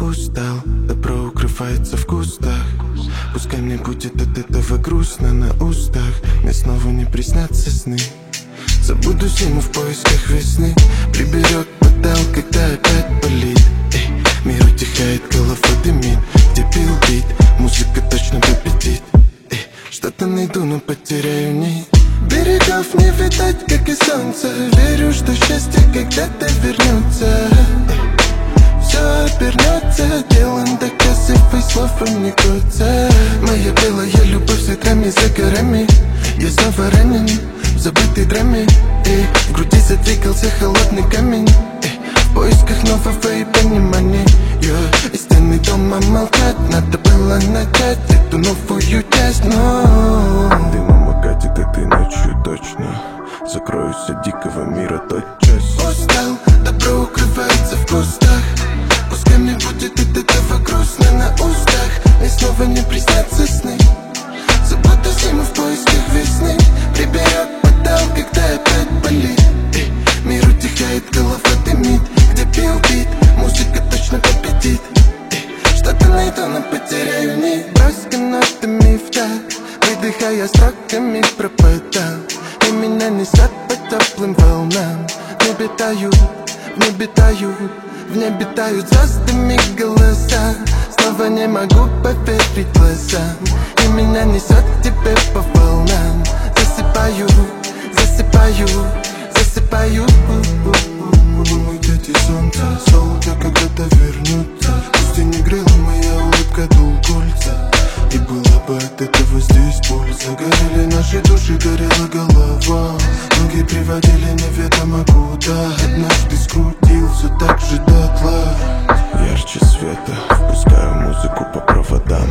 Устал, добро укрывается в кустах. Пускай мне будет от этого грустно на устах. Мне снова не приснятся сны. Забуду зиму в поисках весны. Приберет подал, когда опять болит. Мир утихает, голова дымит. Где бил бит, музыка точно победит. Что-то найду, но потеряю нить. Берегов не видать, как и солнца. Верю, что счастье когда-то вернется. Все обернется делом доказывай словом не годца. Моя белая любовь с ветрами за горами. Я снова ранен в забытой драме. В груди задвигался холодный камень. В поисках нового и понимания. И стены дома молчат. Надо было начать эту новую часть, но Дымом окатит этой ночью точно. Закроюсь от дикого мира тотчас. Устал, добро укрывается в кустах. Пускай мне будет от этого грустно на устах. Мне снова не приснятся сны. Забуду зиму в поисках весны. Приберет подал, когда опять болит. Мир утихает, голова дымит. Где бил бит, музыка точно победит. Что-то найду, но потеряю нить. Брось нотами в такт, выдыхая строками пропадал. И меня несет по теплым волнам. В небе тают, в небе тают звездами голоса. Снова не могу поверить глазам. И меня несет к тебе по волнам. Засыпаю, засыпаю, засыпаю. Дети солнца, солнце когда-то вернется. Пусть и не грела моя улыбка дул кольца. И была бы от этого здесь польза. Горели наши души, горела голова. Ноги приводили неведомо куда. Однажды скрутил все так же дотла. Ярче света, впускаю музыку по проводам.